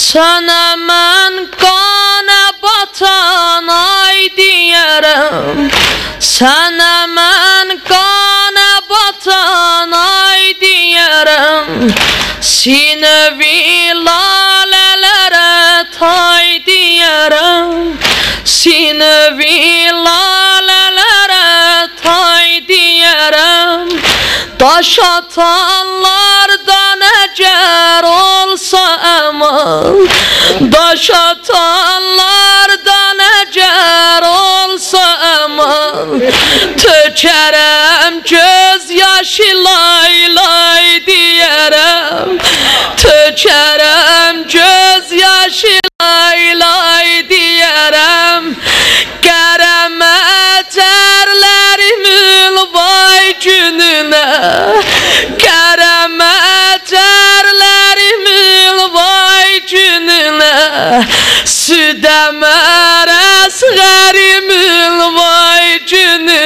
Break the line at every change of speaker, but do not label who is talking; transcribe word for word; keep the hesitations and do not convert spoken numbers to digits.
Sana mən qana batan ay deyərəm, Sana mən qana batan ay deyərəm, Sinəvi lalələrə tay deyərəm, Sinəvi lalələrə tay deyərəm, Daş atanlardan əgər olsa əmal, Daş atanlardan əgər olsa əmal, Tökərəm göz yaşı lay lay deyərəm, Tökərəm göz yaşı lay lay deyərəm, Qərəmə tərlərimül vay gününə, Qərəmə tərlərimül vay gününə, Südəmər əsğərimül vay gününə.